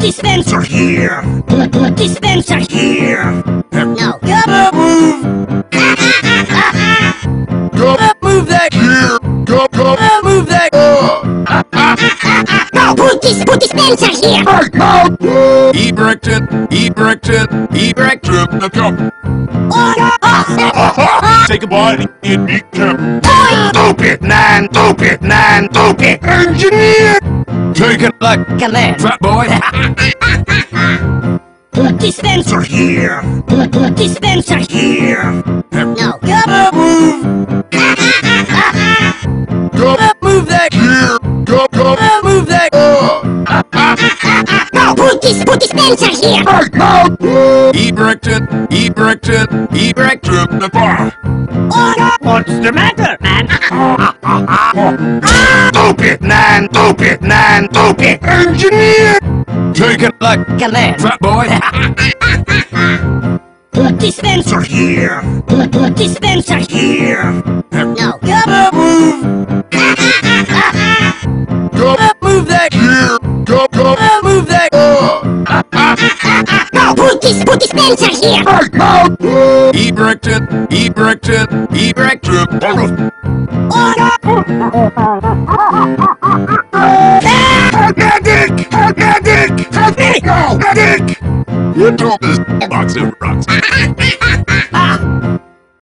dispenser here. Dispenser here. No. Gotta move. Gotta move that here. Gotta move that. No, put dispenser here. Erected. The cup. Take a bite and eat them. Stupid engineer. Take it like Command. fat boy. Dispenser here. Dispenser here. No. Gotta move. Gotta move that here. Gotta move that. No, put dispenser here. Erected. The bar. What's the matter, man? Stupid engineer. Take it like Command. fat boy. Dispenser here. Dispenser here. No. Gotta move. Gotta move that here. Gotta move that. No, put dispenser here. Erected. Organic. You told this box of rocks.